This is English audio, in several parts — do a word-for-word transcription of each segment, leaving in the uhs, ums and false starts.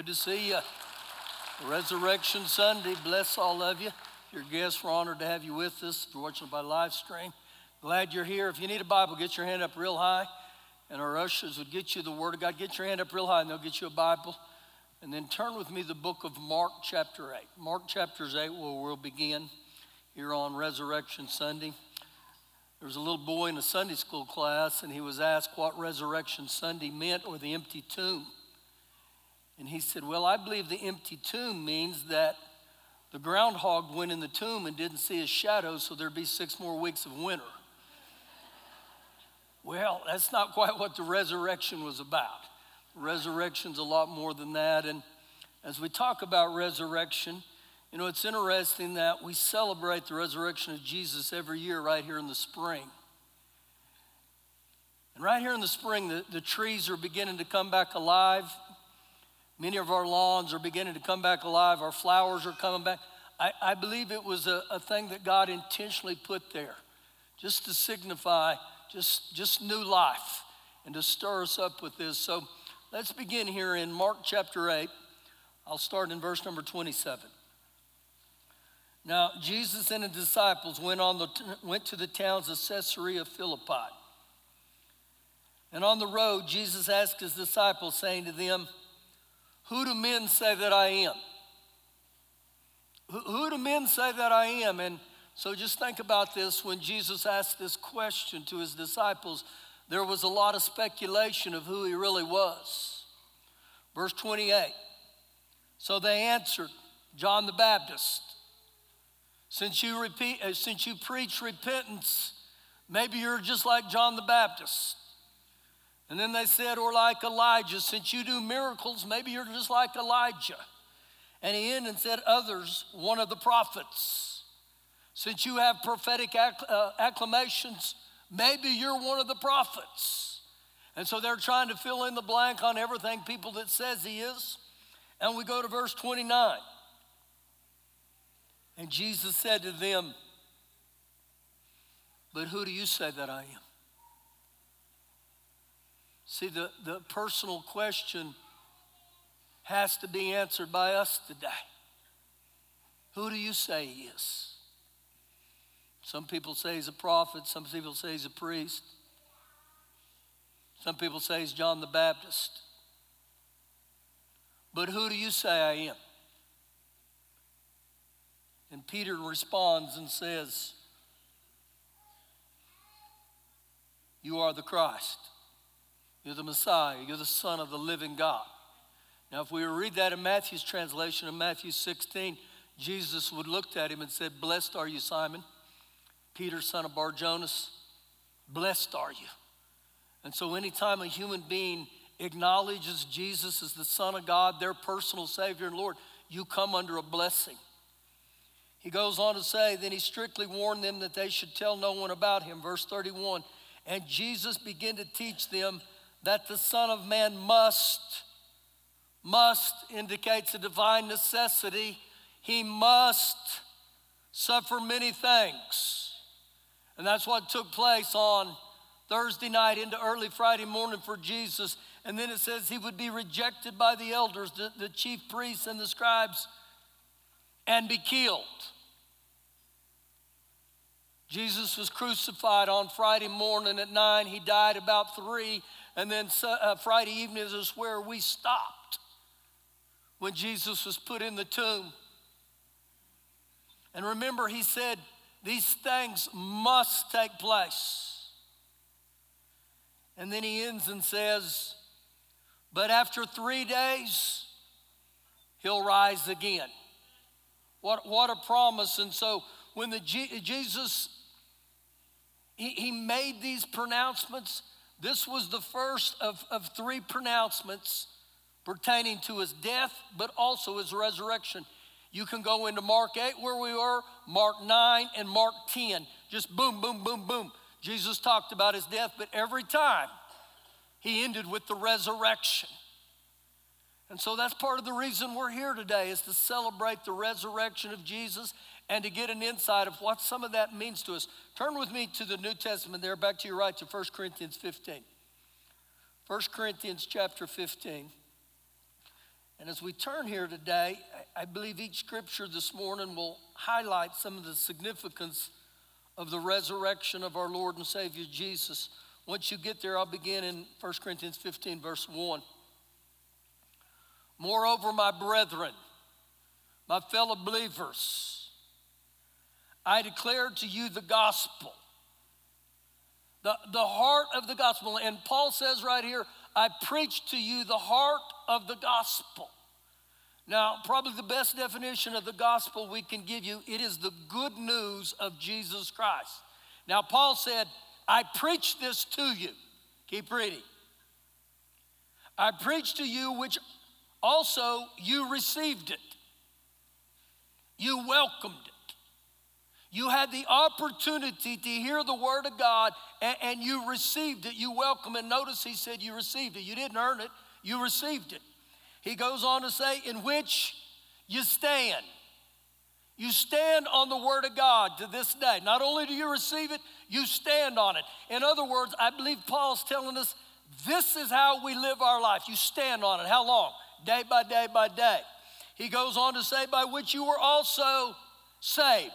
Good to see you. Resurrection Sunday, bless all of you. Your guests, we're honored to have you with us. If you're watching by live stream, glad you're here. If you need a Bible, get your hand up real high, and our ushers would get you the Word of God. Get your hand up real high, and they'll get you a Bible. And then turn with me to the book of Mark chapter eight. Mark chapter eight, where we'll begin here on Resurrection Sunday. There was a little boy in a Sunday school class, and he was asked what Resurrection Sunday meant, or the empty tomb. And he said, well, I believe the empty tomb means that the groundhog went in the tomb and didn't see his shadow, so there'd be six more weeks of winter. Well, that's not quite what the resurrection was about. Resurrection's a lot more than that. And as we talk about resurrection, you know, it's interesting that we celebrate the resurrection of Jesus every year right here in the spring. And right here in the spring, the, the trees are beginning to come back alive. Many of our lawns are beginning to come back alive. Our flowers are coming back. I, I believe it was a, a thing that God intentionally put there just to signify just, just new life and to stir us up with this. So let's begin here in Mark chapter eight. I'll start in verse number twenty-seven. Now, Jesus and his disciples went, on the, went to the towns of Caesarea Philippi. And on the road, Jesus asked his disciples, saying to them, who do men say that I am? Who, who do men say that I am? And so just think about this. When Jesus asked this question to his disciples, there was a lot of speculation of who he really was. Verse twenty-eight. So they answered, John the Baptist. Since you repeat, uh, since you preach repentance, maybe you're just like John the Baptist. And then they said, or like Elijah. Since you do miracles, maybe you're just like Elijah. And he ended and said, others, one of the prophets. Since you have prophetic acc- uh, acclamations, maybe you're one of the prophets. And so they're trying to fill in the blank on everything people that says he is. And we go to verse twenty-nine. And Jesus said to them, but who do you say that I am? See, the, the personal question has to be answered by us today. Who do you say he is? Some people say he's a prophet. Some people say he's a priest. Some people say he's John the Baptist. But who do you say I am? And Peter responds and says, you are the Christ. You're the Messiah. You're the Son of the living God. Now, if we read that in Matthew's translation, in Matthew sixteen, Jesus would looked at him and said, blessed are you, Simon, Peter, son of Bar-Jonas. Blessed are you. And so anytime a human being acknowledges Jesus as the Son of God, their personal Savior and Lord, you come under a blessing. He goes on to say, then he strictly warned them that they should tell no one about him. Verse thirty-one, and Jesus began to teach them that the Son of Man must, must indicates a divine necessity. He must suffer many things. And that's what took place on Thursday night into early Friday morning for Jesus. And then it says he would be rejected by the elders, the, the chief priests and the scribes, and be killed. Jesus was crucified on Friday morning at nine. He died about three. And then uh, Friday evening is where we stopped when Jesus was put in the tomb. And remember, he said, these things must take place. And then he ends and says, but after three days, he'll rise again. What, what a promise. And so when the G- Jesus, he, he made these pronouncements, this was the first of, of three pronouncements pertaining to his death, but also his resurrection. You can go into Mark eight where we were, Mark nine and Mark ten. Just boom, boom, boom, boom. Jesus talked about his death, but every time he ended with the resurrection. And so that's part of the reason we're here today, is to celebrate the resurrection of Jesus and to get an insight of what some of that means to us. Turn with me to the New Testament there, back to your right to First Corinthians fifteen. First Corinthians chapter fifteen. And as we turn here today, I believe each scripture this morning will highlight some of the significance of the resurrection of our Lord and Savior Jesus. Once you get there, I'll begin in First Corinthians fifteen, verse one. Moreover, my brethren, my fellow believers, I declare to you the gospel, the, the heart of the gospel. And Paul says right here, I preach to you the heart of the gospel. Now, probably the best definition of the gospel we can give you, it is the good news of Jesus Christ. Now, Paul said, I preach this to you. Keep reading. I preach to you which also you received it. You welcomed it. You had the opportunity to hear the word of God, and, and you received it. You welcomed it. Notice he said you received it. You didn't earn it. You received it. He goes on to say, in which you stand. You stand on the word of God to this day. Not only do you receive it, you stand on it. In other words, I believe Paul's telling us this is how we live our life. You stand on it. How long? Day by day by day. He goes on to say, by which you were also saved.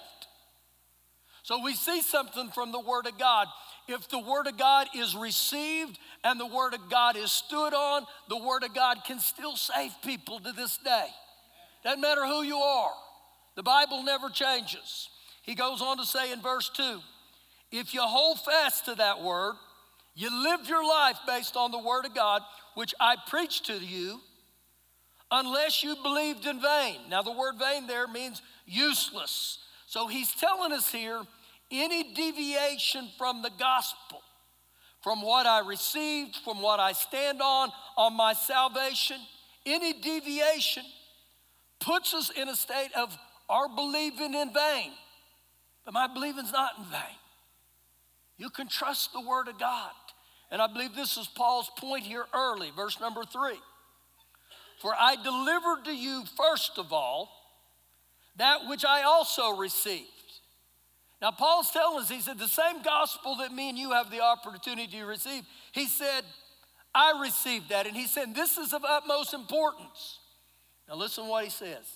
So we see something from the word of God. If the word of God is received and the word of God is stood on, the word of God can still save people to this day. Doesn't matter who you are. The Bible never changes. He goes on to say in verse two, if you hold fast to that word, you live your life based on the word of God, which I preached to you, unless you believed in vain. Now the word vain there means useless. So he's telling us here, any deviation from the gospel, from what I received, from what I stand on, on my salvation, any deviation puts us in a state of our believing in vain. But my believing's not in vain. You can trust the word of God. And I believe this is Paul's point here early, verse number three. For I delivered to you first of all that which I also received. Now Paul's telling us, he said, the same gospel that me and you have the opportunity to receive, he said, I received that. And he said, this is of utmost importance. Now listen to what he says.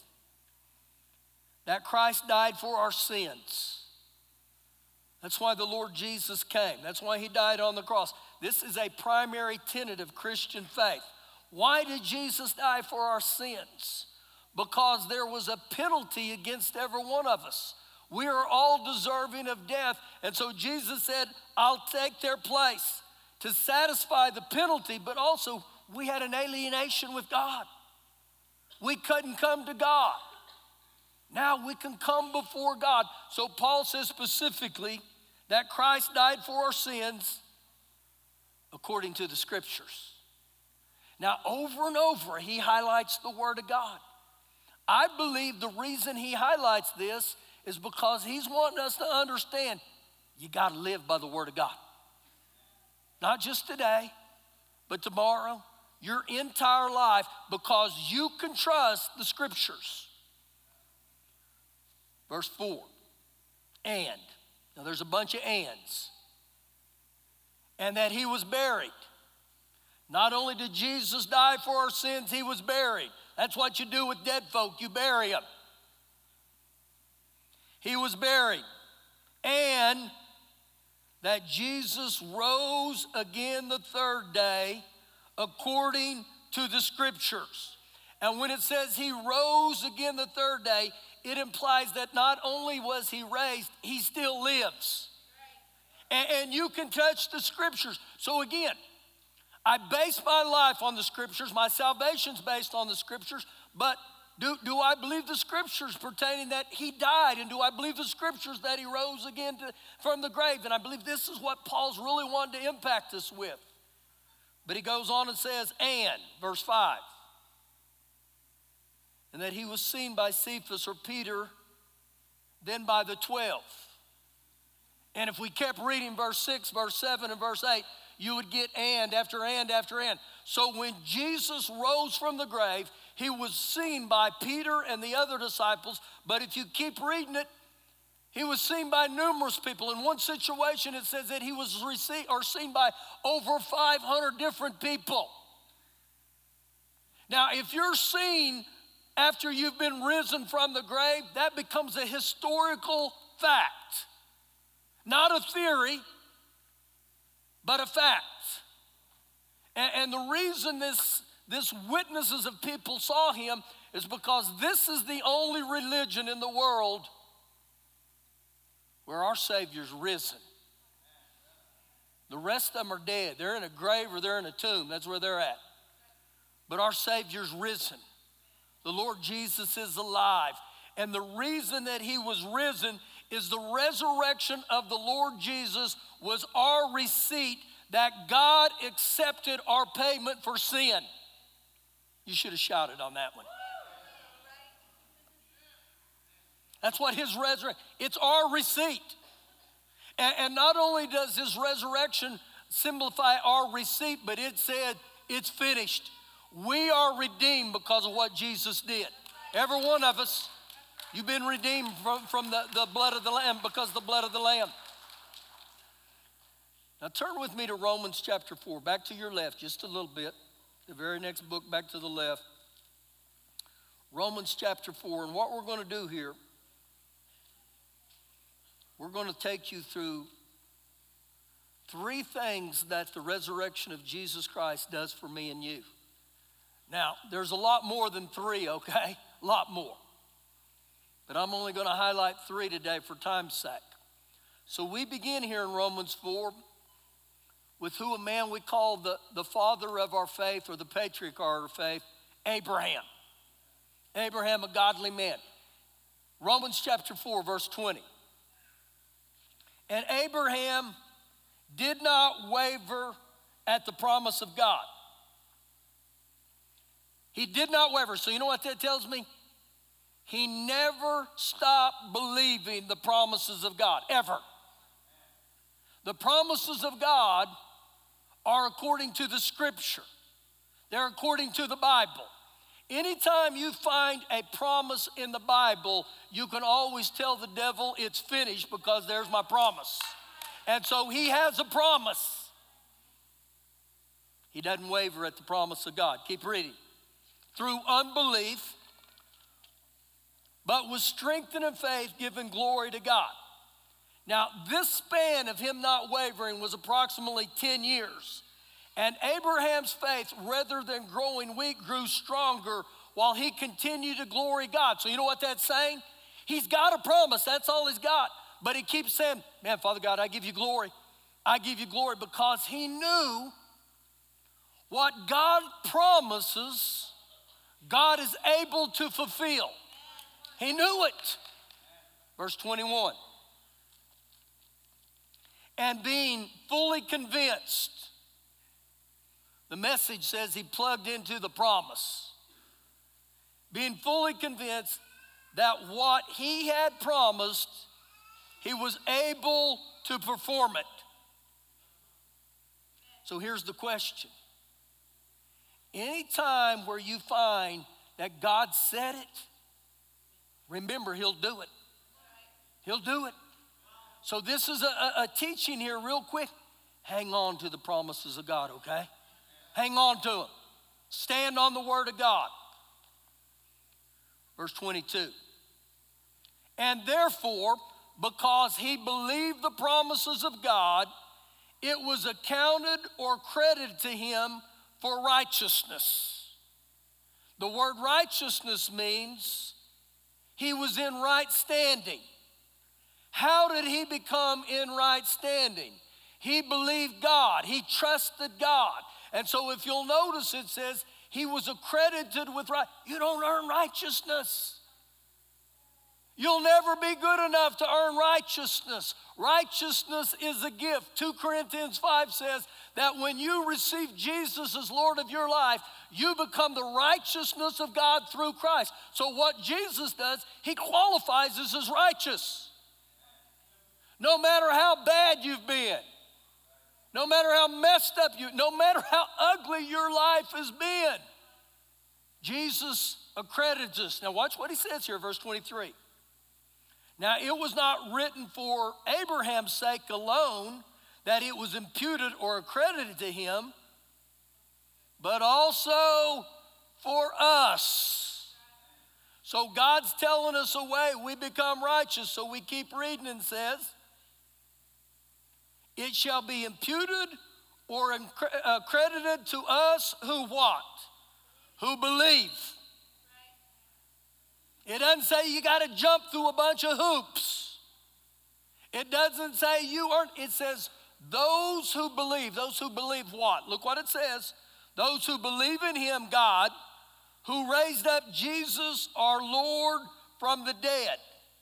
That Christ died for our sins. That's why the Lord Jesus came. That's why he died on the cross. This is a primary tenet of Christian faith. Why did Jesus die for our sins? Because there was a penalty against every one of us. We are all deserving of death. And so Jesus said, I'll take their place to satisfy the penalty, but also we had an alienation with God. We couldn't come to God. Now we can come before God. So Paul says specifically that Christ died for our sins according to the scriptures. Now over and over he highlights the word of God. I believe the reason he highlights this is because he's wanting us to understand you got to live by the word of God. Not just today, but tomorrow, your entire life, because you can trust the scriptures. Verse four, and. Now there's a bunch of ands. And that he was buried. Not only did Jesus die for our sins, he was buried. That's what you do with dead folk, you bury them. He was buried. And that Jesus rose again the third day according to the scriptures. And when it says he rose again the third day, it implies that not only was he raised, he still lives. And, and you can touch the scriptures. So again, I base my life on the scriptures. My salvation's based on the scriptures. But do, do I believe the scriptures pertaining that he died? And do I believe the scriptures that he rose again to, from the grave? And I believe this is what Paul's really wanted to impact us with. But he goes on and says, and, verse five. And that he was seen by Cephas or Peter, then by the twelve. And if we kept reading verse six, verse seven, and verse eight, you would get and after and after and. So when Jesus rose from the grave, he was seen by Peter and the other disciples. But if you keep reading it, he was seen by numerous people. In one situation, it says that he was received or seen by over five hundred different people. Now, if you're seen after you've been risen from the grave, that becomes a historical fact. Not a theory, but a fact. And, and the reason this, this witnesses of people saw him is because this is the only religion in the world where our Savior's risen. The rest of them are dead. They're in a grave or they're in a tomb. That's where they're at. But our Savior's risen. The Lord Jesus is alive. And the reason that he was risen is the resurrection of the Lord Jesus was our receipt that God accepted our payment for sin. You should have shouted on that one. That's what his resurrection, it's our receipt. And, and not only does his resurrection simplify our receipt, but it said it's finished. We are redeemed because of what Jesus did. Every one of us, you've been redeemed from, from the, the blood of the Lamb because of the blood of the Lamb. Now turn with me to Romans chapter four, back to your left just a little bit. The very next book back to the left. Romans chapter four, and what we're going to do here, we're going to take you through three things that the resurrection of Jesus Christ does for me and you. Now, there's a lot more than three, okay? A lot more. But I'm only going to highlight three today for time's sake. So we begin here in Romans four with who a man we call the, the father of our faith or the patriarch of our faith, Abraham. Abraham, a godly man. Romans chapter four, verse twenty. And Abraham did not waver at the promise of God. He did not waver. So you know what that tells me? He never stopped believing the promises of God, ever. The promises of God are according to the scripture. They're according to the Bible. Anytime you find a promise in the Bible, you can always tell the devil it's finished because there's my promise. And so he has a promise. He doesn't waver at the promise of God. Keep reading. Through unbelief, but was strengthened in faith, giving glory to God. Now, this span of him not wavering was approximately ten years. And Abraham's faith, rather than growing weak, grew stronger while he continued to glory God. So you know what that's saying? He's got a promise. That's all he's got. But he keeps saying, man, Father God, I give you glory. I give you glory, because he knew what God promises, God is able to fulfill. He knew it. Verse twenty-one. And being fully convinced, the Message says he plugged into the promise. Being fully convinced that what he had promised, he was able to perform it. So here's the question. Anytime where you find that God said it, remember, he'll do it. He'll do it. So this is a, a, a teaching here real quick. Hang on to the promises of God, okay? Hang on to them. Stand on the word of God. Verse twenty-two. And therefore, because he believed the promises of God, it was accounted or credited to him for righteousness. The word righteousness means he was in right standing. How did he become in right standing? He believed God. He trusted God. And so if you'll notice, it says he was accredited with right. You don't earn righteousness. You'll never be good enough to earn righteousness. Righteousness is a gift. Second Corinthians five says that when you receive Jesus as Lord of your life, you become the righteousness of God through Christ. So what Jesus does, he qualifies us as righteous. No matter how bad you've been, no matter how messed up you, no matter how ugly your life has been, Jesus accredits us. Now watch what he says here, verse twenty-three. Now it was not written for Abraham's sake alone that it was imputed or accredited to him, but also for us. So God's telling us a way we become righteous. So we keep reading and says, it shall be imputed or accredited to us who what? Who believe. It doesn't say you got to jump through a bunch of hoops. It doesn't say you aren't. It says those who believe. Those who believe what? Look what it says. Those who believe in him, God, who raised up Jesus our Lord from the dead.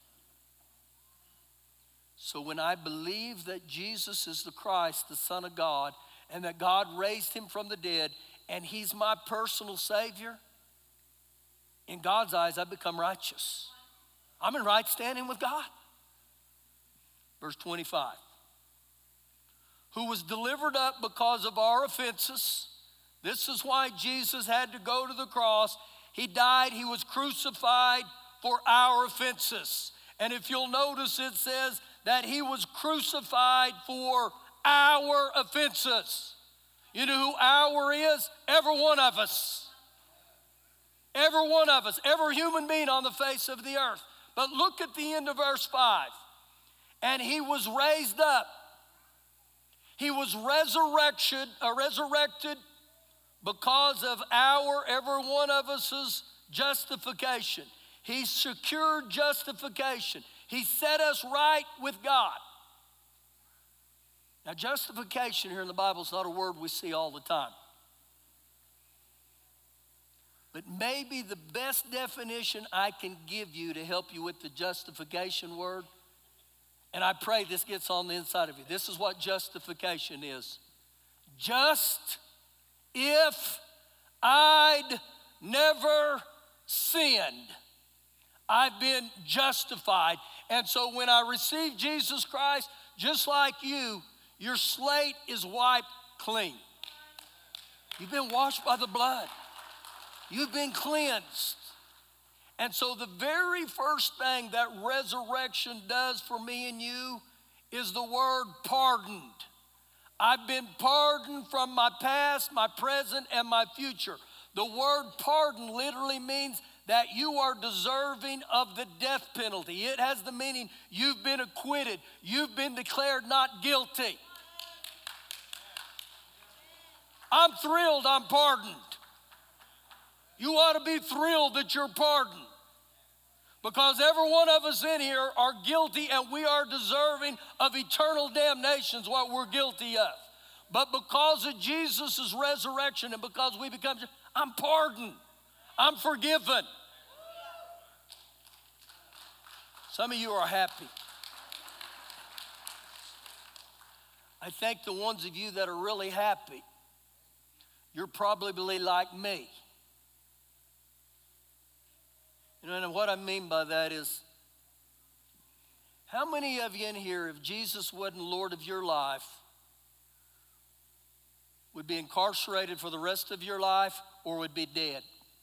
So when I believe that Jesus is the Christ, the Son of God, and that God raised him from the dead, and he's my personal Savior, in God's eyes, I become righteous. I'm in right standing with God. Verse twenty-five. Who was delivered up because of our offenses. This is why Jesus had to go to the cross. He died, he was crucified for our offenses. And if you'll notice, it says that he was crucified for our offenses. You know who our is? Every one of us. Every one of us, every human being on the face of the earth. But look at the end of verse five. And he was raised up. He was resurrected, uh, resurrected because of our, every one of us's justification. He secured justification. He set us right with God. Now, justification here in the Bible is not a word we see all the time. But maybe the best definition I can give you to help you with the justification word, and I pray this gets on the inside of you. This is what justification is. Just if I'd never sinned, I've been justified. And so when I receive Jesus Christ, just like you, your slate is wiped clean. You've been washed by the blood. You've been cleansed. And so the very first thing that resurrection does for me and you is the word pardoned. I've been pardoned from my past, my present, and my future. The word pardon literally means that you are deserving of the death penalty. It has the meaning you've been acquitted. You've been declared not guilty. I'm thrilled I'm pardoned. You ought to be thrilled that you're pardoned. Because every one of us in here are guilty and we are deserving of eternal damnation is what we're guilty of. But because of Jesus' resurrection and because we become, I'm pardoned. I'm forgiven. Some of you are happy. I think the ones of you that are really happy, you're probably like me. You know, and what I mean by that is, how many of you in here, if Jesus wasn't Lord of your life, would be incarcerated for the rest of your life or would be dead?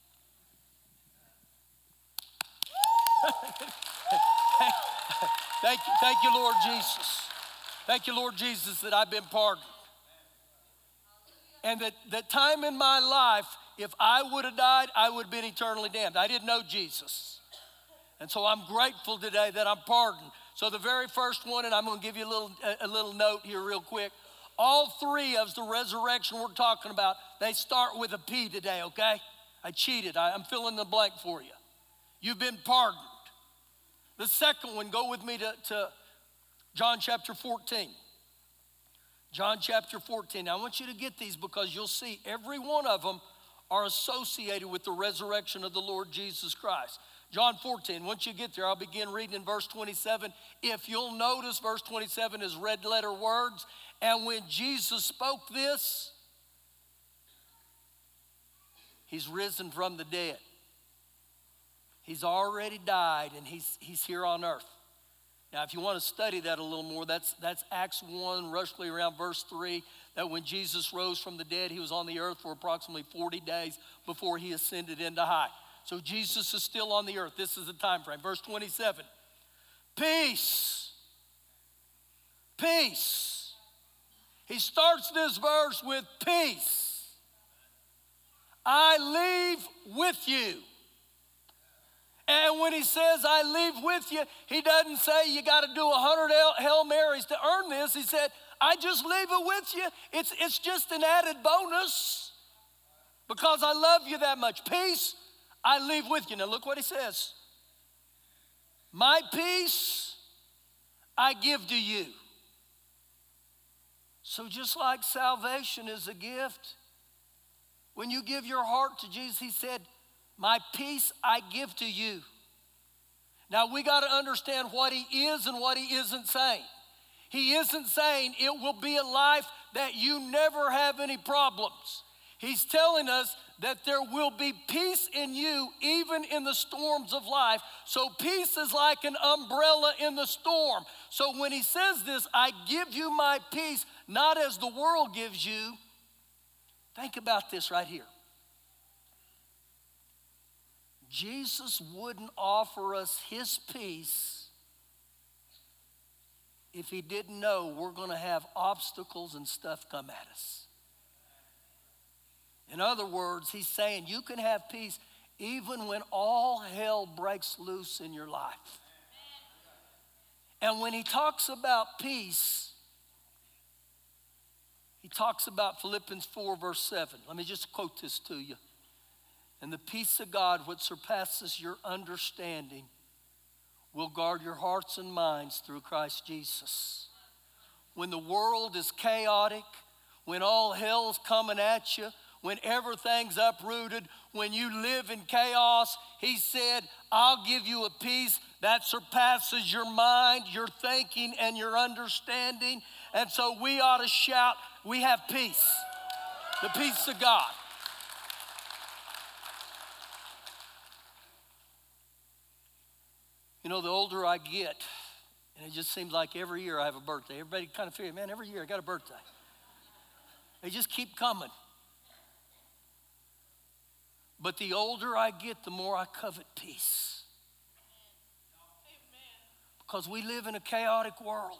Thank you, thank you, Lord Jesus. Thank you, Lord Jesus, that I've been pardoned. And that that time in my life, if I would have died, I would have been eternally damned. I didn't know Jesus. And so I'm grateful today that I'm pardoned. So the very first one, and I'm going to give you a little, a little note here real quick. All three of the resurrection we're talking about, they start with a P today, okay? I cheated. I, I'm filling the blank for you. You've been pardoned. The second one, go with me to, to John chapter fourteen. John chapter fourteen. Now, I want you to get these because you'll see every one of them are associated with the resurrection of the Lord Jesus Christ. John fourteen, once you get there, I'll begin reading in verse twenty-seven. If you'll notice, verse twenty-seven is red letter words. And when Jesus spoke this, he's risen from the dead. He's already died and he's, he's here on earth. Now, if you want to study that a little more, that's, that's Acts one, roughly around verse three, that when Jesus rose from the dead, he was on the earth for approximately forty days before he ascended into high. So Jesus is still on the earth. This is the time frame. Verse twenty-seven, peace, peace. He starts this verse with peace. I leave with you. And when he says, I leave with you, he doesn't say you got to do a hundred Hail Marys to earn this. He said, I just leave it with you. It's, it's just an added bonus because I love you that much. Peace, I leave with you. Now look what he says. My peace I give to you. So just like salvation is a gift, when you give your heart to Jesus, he said, my peace I give to you. Now we got to understand what he is and what he isn't saying. He isn't saying it will be a life that you never have any problems. He's telling us that there will be peace in you even in the storms of life. So peace is like an umbrella in the storm. So when he says this, I give you my peace, not as the world gives you. Think about this right here. Jesus wouldn't offer us his peace if he didn't know we're going to have obstacles and stuff come at us. In other words, he's saying you can have peace even when all hell breaks loose in your life. And when he talks about peace, he talks about Philippians four, verse seven. Let me just quote this to you. And the peace of God, which surpasses your understanding, will guard your hearts and minds through Christ Jesus. When the world is chaotic, when all hell's coming at you, when everything's uprooted, when you live in chaos, he said, I'll give you a peace that surpasses your mind, your thinking, and your understanding. And so we ought to shout, we have peace, the peace of God. You know, the older I get, and it just seems like every year I have a birthday. Everybody kind of figures, man, every year I got a birthday. They just keep coming. But the older I get, the more I covet peace. Because we live in a chaotic world.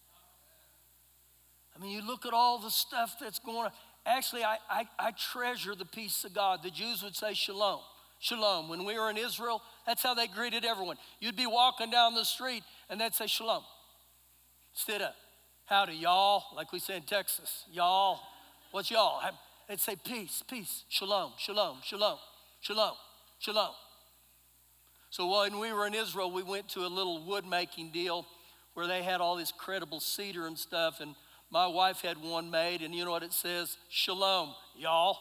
I mean, you look at all the stuff that's going on. Actually, I, I, I treasure the peace of God. The Jews would say shalom. Shalom. When we were in Israel, that's how they greeted everyone. You'd be walking down the street and they'd say shalom. Instead of howdy, y'all, like we say in Texas. Y'all, what's y'all? They'd say peace, peace, shalom, shalom, shalom, shalom, shalom. So when we were in Israel, we went to a little wood making deal where they had all this credible cedar and stuff. And my wife had one made, and you know what it says? Shalom, y'all.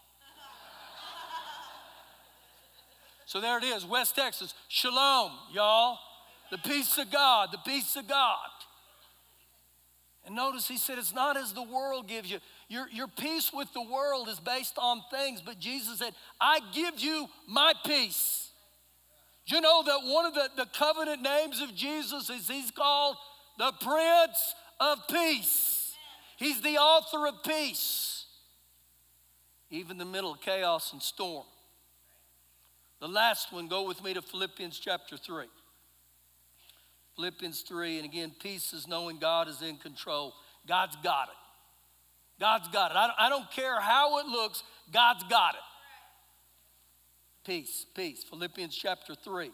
So there it is, West Texas. Shalom, y'all. The peace of God, the peace of God. And notice he said it's not as the world gives you. Your, your peace with the world is based on things, but Jesus said, I give you my peace. Do you know that one of the, the covenant names of Jesus is he's called the Prince of Peace. He's the author of peace, even in the middle of chaos and storm. The last one, go with me to Philippians chapter three. Philippians three, and again, peace is knowing God is in control. God's got it. God's got it. I don't, I don't care how it looks, God's got it. Peace, peace. Philippians chapter three.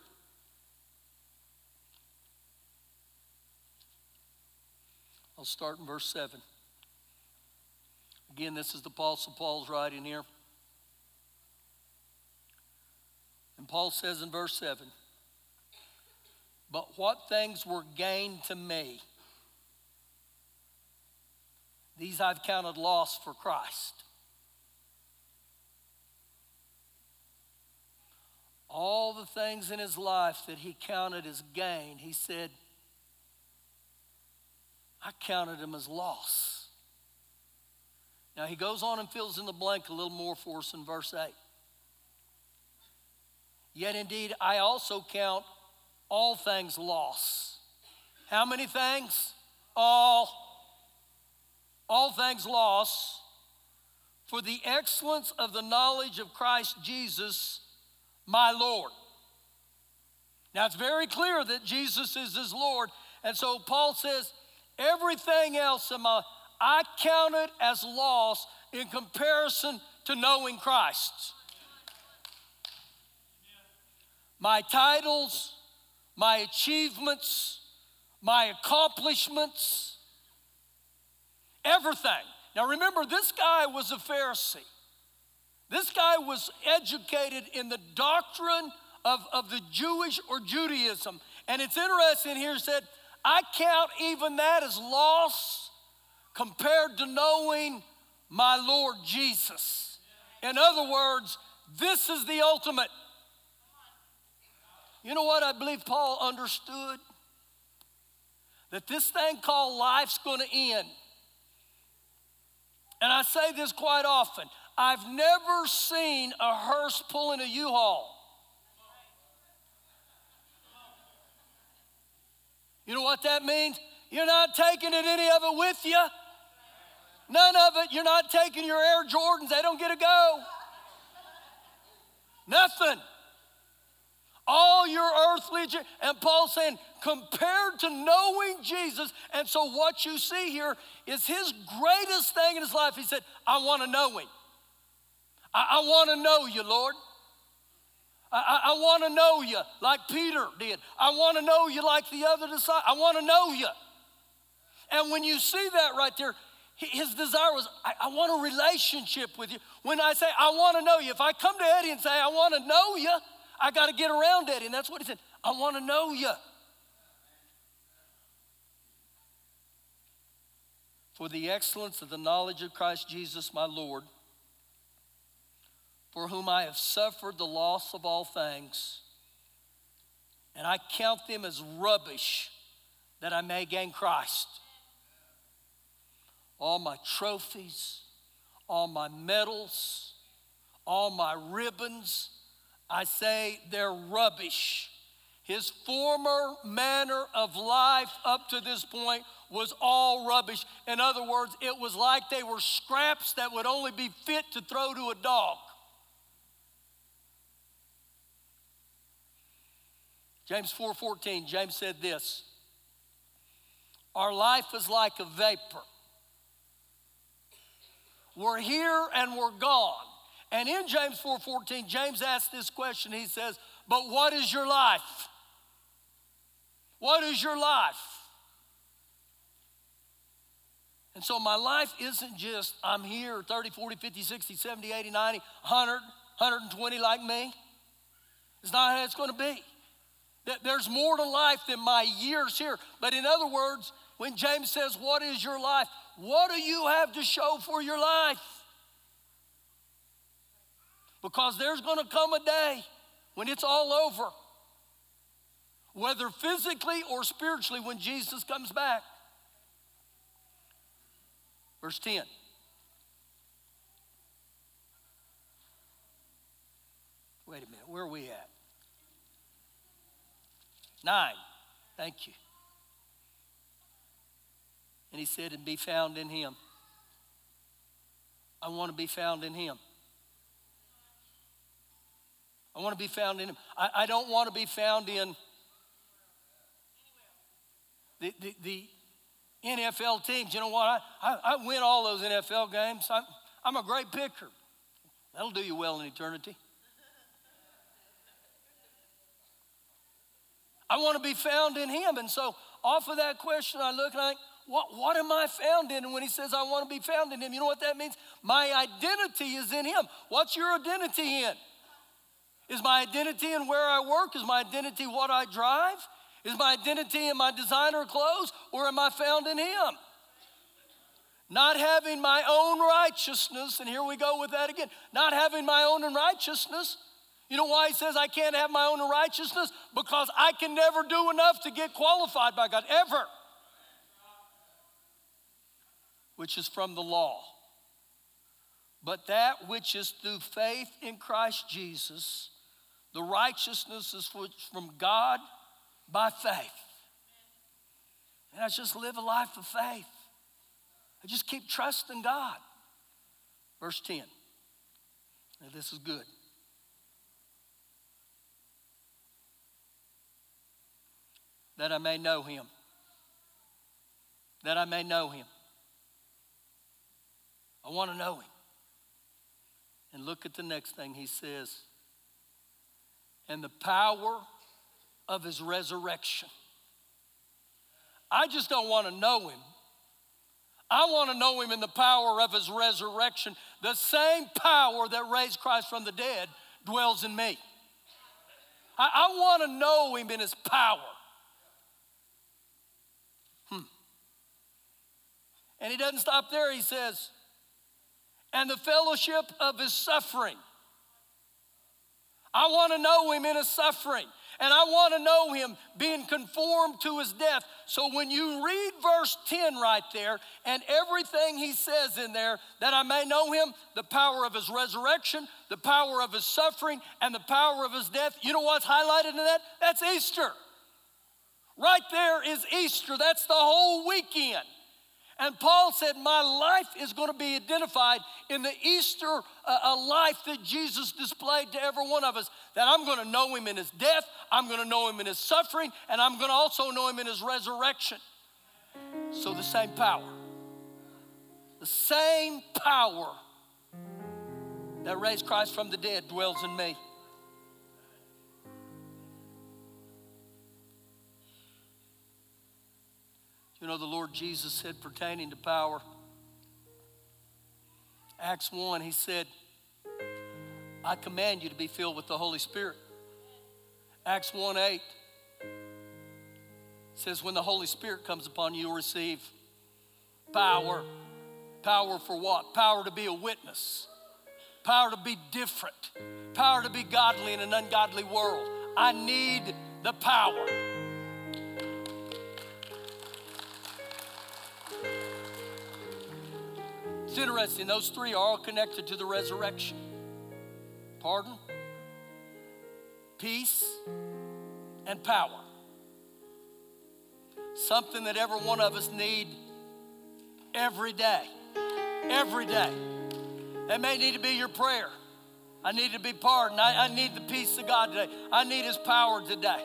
I'll start in verse seven. Again, this is the Apostle Paul's writing here. And Paul says in verse seven, but what things were gained to me, these I've counted loss for Christ. All the things in his life that he counted as gain, he said, I counted them as loss. Now he goes on and fills in the blank a little more for us in verse eight. Yet indeed, I also count all things loss. How many things? All. All things loss for the excellence of the knowledge of Christ Jesus, my Lord. Now it's very clear that Jesus is his Lord. And so Paul says, everything else in my, I count it as loss in comparison to knowing Christ. my titles, my achievements, my accomplishments, everything. Now remember, this guy was a Pharisee. This guy was educated in the doctrine of, of the Jewish or Judaism. And it's interesting here, it said, I count even that as loss compared to knowing my Lord Jesus. In other words, this is the ultimate. You know what I believe Paul understood? That this thing called life's going to end. And I say this quite often. I've never seen a hearse pulling a U-Haul. You know what that means? You're not taking it, any of it with you. None of it. You're not taking your Air Jordans. They don't get to go. Nothing. All your earthly, and Paul's saying, compared to knowing Jesus, and so what you see here is his greatest thing in his life. He said, I want to know him. I, I want to know you, Lord. I, I, I want to know you like Peter did. I want to know you like the other disciples. I want to know you. And when you see that right there, his desire was, I, I want a relationship with you. When I say, I want to know you, if I come to Eddie and say, I want to know you, I got to get around Eddie. And that's what he said, I want to know you. For the excellence of the knowledge of Christ Jesus my Lord, for whom I have suffered the loss of all things, and I count them as rubbish that I may gain Christ. All my trophies, all my medals, all my ribbons, I say they're rubbish. His former manner of life up to this point was all rubbish. In other words, it was like they were scraps that would only be fit to throw to a dog. James four fourteen, James said this, our life is like a vapor. We're here and we're gone. And in James four fourteen, James asked this question. He says, but what is your life? What is your life? And so my life isn't just I'm here thirty, forty, fifty, sixty, seventy, eighty, ninety, one hundred, one hundred twenty like me. It's not how it's going to be. There's more to life than my years here. But in other words, when James says, what is your life? What do you have to show for your life? Because there's going to come a day when it's all over, whether physically or spiritually, when Jesus comes back. Verse ten. Wait a minute, where are we at? Nine. Thank you. And he said, and be found in him. I want to be found in him. I want to be found in him. I, I don't want to be found in the, the, the N F L teams. You know what? I, I, I win all those N F L games. I'm, I'm a great picker. That'll do you well in eternity. I want to be found in him. And so off of that question, I look and I think, what, what am I found in? And when he says I want to be found in him, you know what that means? My identity is in him. What's your identity in? Is my identity in where I work? Is my identity what I drive? Is my identity in my designer clothes? Or am I found in him? Not having my own righteousness, and here we go with that again. Not having my own righteousness. You know why he says I can't have my own righteousness? Because I can never do enough to get qualified by God, ever. Which is from the law. But that which is through faith in Christ Jesus, the righteousness is from God by faith. And I just live a life of faith. I just keep trusting God. Verse ten. Now this is good. That I may know him. That I may know him. I want to know him. And look at the next thing he says. and the power of his resurrection. I just don't want to know him. I want to know him in the power of his resurrection. The same power that raised Christ from the dead dwells in me. I, I want to know him in his power. Hmm. And he doesn't stop there. He says, and the fellowship of his suffering. I want to know him in his suffering. And I want to know him being conformed to his death. So when you read verse ten right there, and everything he says in there, that I may know him, the power of his resurrection, the power of his suffering, and the power of his death, you know what's highlighted in that? That's Easter. Right there is Easter. That's the whole weekend. And Paul said, my life is going to be identified in the Easter uh, a life that Jesus displayed to every one of us. That I'm going to know him in his death, I'm going to know him in his suffering, and I'm going to also know him in his resurrection. So the same power, the same power that raised Christ from the dead dwells in me. You know, the Lord Jesus said pertaining to power, Acts one, he said, I command you to be filled with the Holy Spirit. Acts one eight says, when the Holy Spirit comes upon you, you'll receive power. Power for what? Power to be a witness. Power to be different. Power to be godly in an ungodly world. I need the power. It's interesting, those three are all connected to the resurrection. Pardon, peace, and power. Something that every one of us need every day. Every day. That may need to be your prayer. I need to be pardoned. I, I need the peace of God today. I need his power today.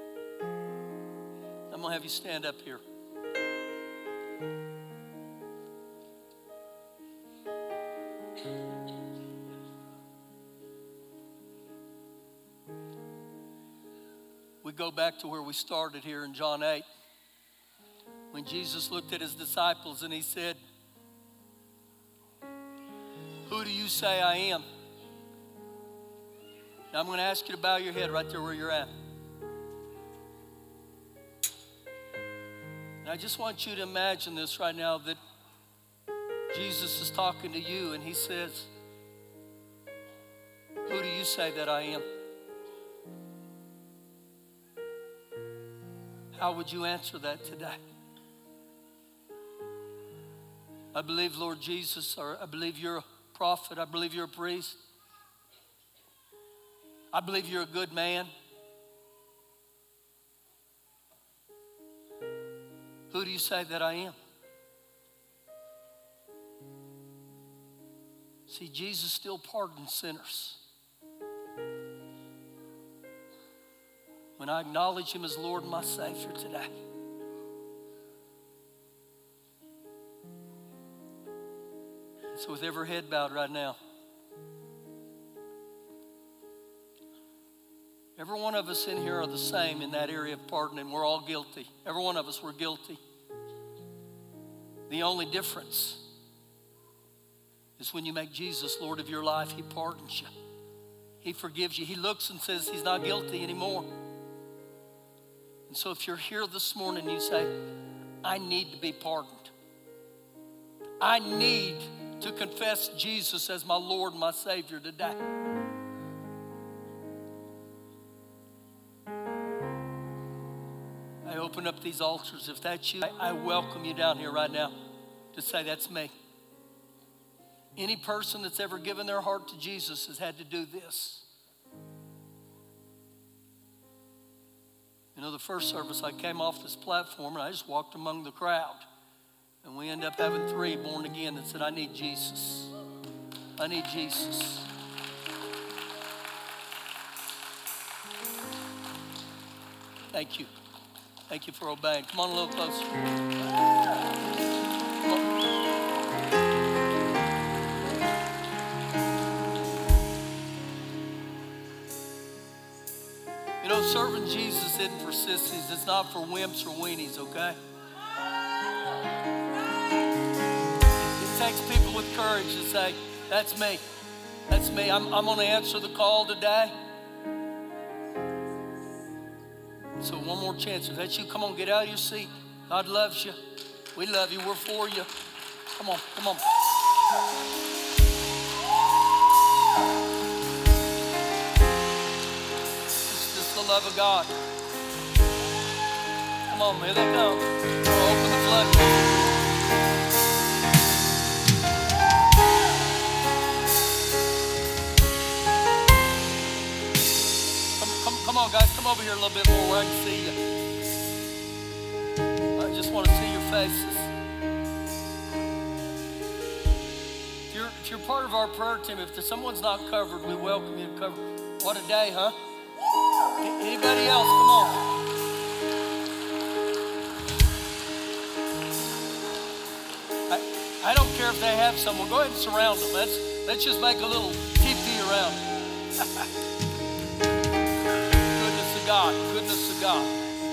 I'm going to have you stand up here. We go back to where we started here in John eight. When Jesus looked at his disciples and he said, who do you say I am? Now I'm going to ask you to bow your head right there where you're at. And I just want you to imagine this right now, that Jesus is talking to you and he says, who do you say that I am? How would you answer that today? I believe, Lord Jesus, or I believe you're a prophet. I believe you're a priest. I believe you're a good man. Who do you say that I am? See, Jesus still pardons sinners. When I acknowledge him as Lord and my Savior today. So with every head bowed right now, every one of us in here are the same in that area of pardon, and we're all guilty. Every one of us, we're guilty. The only difference is when you make Jesus Lord of your life, he pardons you. He forgives you. He looks and says he's not guilty anymore. And so if you're here this morning and you say, I need to be pardoned. I need to confess Jesus as my Lord and my Savior today. I open up these altars. If that's you, I, I welcome you down here right now to say, that's me. Any person that's ever given their heart to Jesus has had to do this. You know, the first service, I came off this platform and I just walked among the crowd. And we ended up having three born again that said, I need Jesus. I need Jesus. Thank you. Thank you for obeying. Come on a little closer. Come on. serving Jesus isn't for sissies. It's not for wimps or weenies, okay? It takes people with courage to say, that's me. That's me. I'm, I'm going to answer the call today. So one more chance. If that's you, come on, get out of your seat. God loves you. We love you. We're for you. Come on, come on. It's just the love of God. Come on, here they come. Open the floodgates. Come on, guys, come over here a little bit more where I can see you. I just want to see your faces. If you're, if you're part of our prayer team, if there's someone's not covered, we welcome you to cover. What a day, huh? Anybody else? Come on. I, I don't care if they have someone. Go ahead and surround them. Let's, let's just make a little teepee around them. God, goodness of God.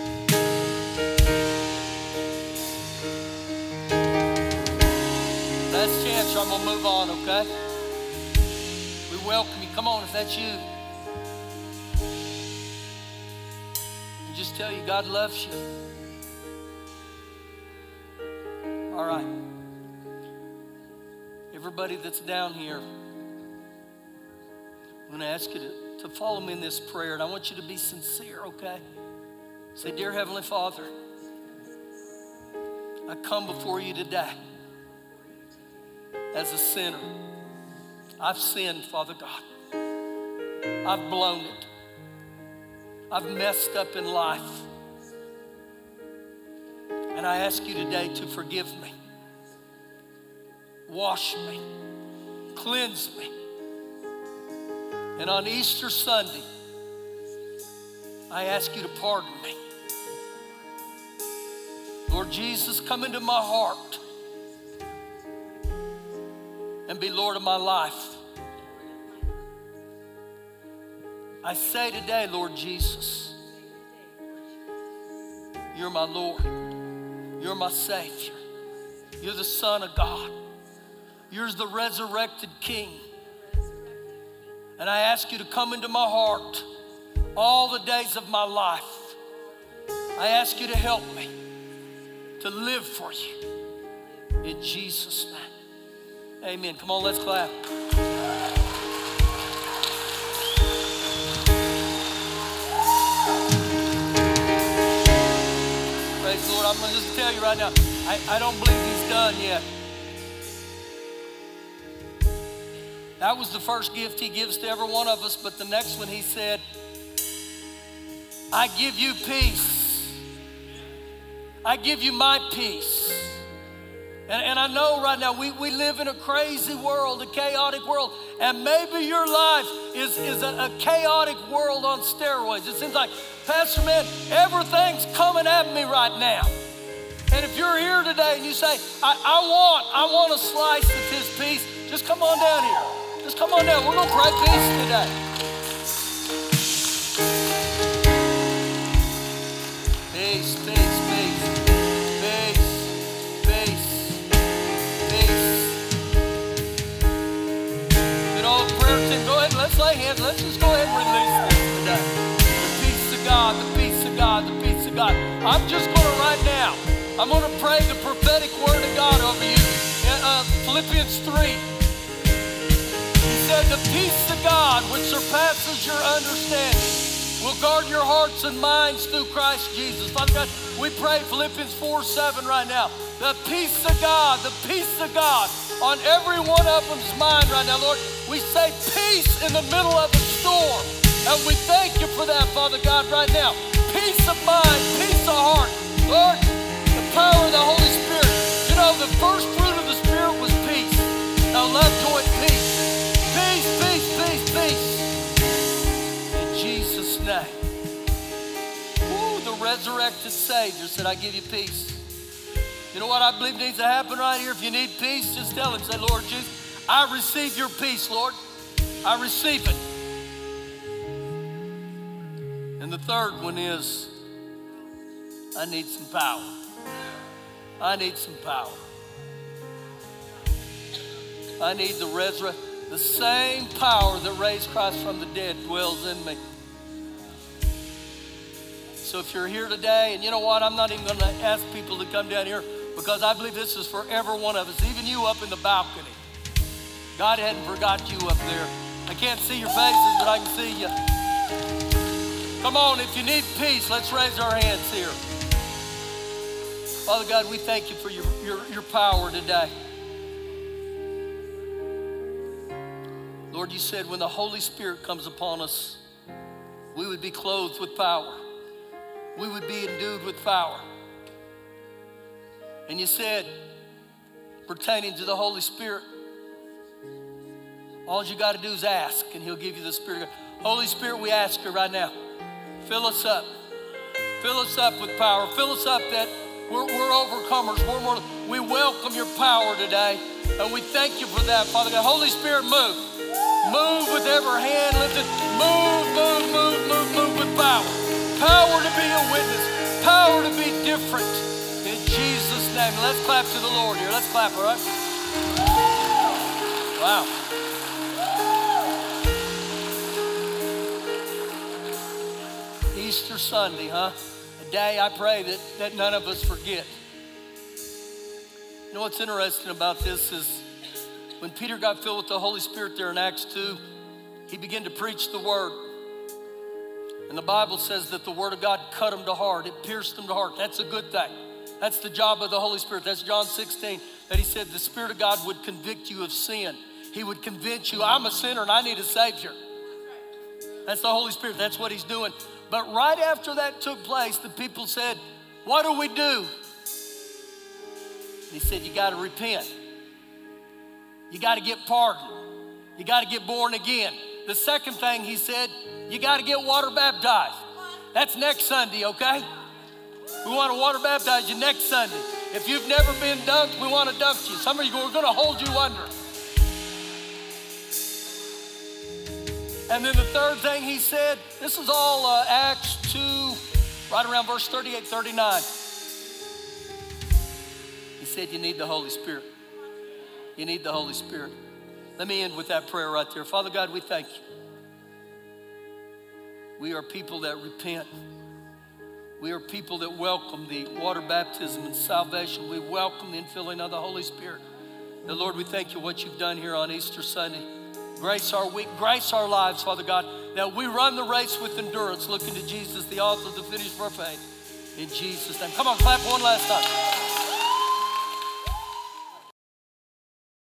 Last chance, or I'm going to move on, okay? We welcome you. Come on, if that's you. And just tell you, God loves you. All right. Everybody that's down here, I'm going to ask you to to follow me in this prayer, and I want you to be sincere, okay? Say, dear Heavenly Father, I come before you today as a sinner. I've sinned, Father God. I've blown it. I've messed up in life. And I ask you today to forgive me. Wash me. Cleanse me. And on Easter Sunday, I ask you to pardon me. Lord Jesus, come into my heart and be Lord of my life. I say today, Lord Jesus, you're my Lord. You're my Savior. You're the Son of God. You're the resurrected King. And I ask you to come into my heart all the days of my life. I ask you to help me to live for you. In Jesus' name. Amen. Come on, let's clap. Praise the Lord. I'm going to just tell you right now, I, I don't believe he's done yet. That was the first gift he gives to every one of us, but the next one he said, I give you peace. I give you my peace. And, and I know right now we, we live in a crazy world, a chaotic world, and maybe your life is, is a, a chaotic world on steroids. It seems like, Pastor, man, everything's coming at me right now. And if you're here today and you say, I, I want, I want a slice of his peace, just come on down here. Just come on down. We're going to pray peace today. Peace, peace, peace. Peace, peace, peace. You know, prayer team, go ahead and let's lay hands. Let's just go ahead and release this today. The peace of God, the peace of God, the peace of God. I'm just going to right now, I'm going to pray the prophetic word of God over you. Uh, Philippians three. Said, the peace of God, which surpasses your understanding, will guard your hearts and minds through Christ Jesus. Father God, we pray Philippians four seven right now. The peace of God, the peace of God on every one of them's mind right now, Lord. We say peace in the middle of a storm. And we thank you for that, Father God, right now. Peace of mind, peace of heart. Lord, the power of the Holy Spirit. You know, the first fruit of the Spirit was peace. Now love, joy, peace. Peace, peace, peace, peace. In Jesus' name. Ooh, the resurrected Savior said, I give you peace. You know what I believe needs to happen right here? If you need peace, just tell him, say, Lord Jesus, I receive your peace, Lord. I receive it. And And the third one is, I need some power. I need some power. I need the resurrection. The same power that raised Christ from the dead dwells in me. So if you're here today, and you know what, I'm not even going to ask people to come down here because I believe this is for every one of us, even you up in the balcony. God hadn't forgot you up there. I can't see your faces, but I can see you. Come on, if you need peace, let's raise our hands here. Father God, we thank you for your, your, your power today. Lord, you said when the Holy Spirit comes upon us, we would be clothed with power. We would be endued with power. And you said, pertaining to the Holy Spirit, all you got to do is ask, and he'll give you the Spirit of God. Holy Spirit, we ask you right now, fill us up. Fill us up with power. Fill us up that we're, we're overcomers. We're more, we welcome your power today, and we thank you for that, Father God. Holy Spirit, move. Move with every hand lifted. Move, move, move, move, move with power. Power to be a witness. Power to be different. In Jesus' name. Let's clap to the Lord here. Let's clap, all right? Wow. Easter Sunday, huh? A day I pray that, that none of us forget. You know what's interesting about this is when Peter got filled with the Holy Spirit there in Acts two, he began to preach the word. And the Bible says that the word of God cut him to heart. It pierced him to heart. That's a good thing. That's the job of the Holy Spirit. That's John sixteen, that he said the Spirit of God would convict you of sin. He would convince you, I'm a sinner and I need a Savior. That's the Holy Spirit. That's what he's doing. But right after that took place, the people said, what do we do? And he said, you got to repent. You got to get pardoned. You got to get born again. The second thing he said, you got to get water baptized. That's next Sunday, okay? We want to water baptize you next Sunday. If you've never been dunked, we want to dunk you. Some of you are going to hold you under. And then the third thing he said, this is all uh, Acts two, right around verse thirty-eight, thirty-nine. He said, you need the Holy Spirit. You need the Holy Spirit. Let me end with that prayer right there. Father God, we thank you. We are people that repent. We are people that welcome the water baptism and salvation. We welcome the infilling of the Holy Spirit. And Lord, we thank you what you've done here on Easter Sunday. Grace our week, grace our lives, Father God, that we run the race with endurance, looking to Jesus, the author, the finisher of our faith. In Jesus' name. Come on, clap one last time.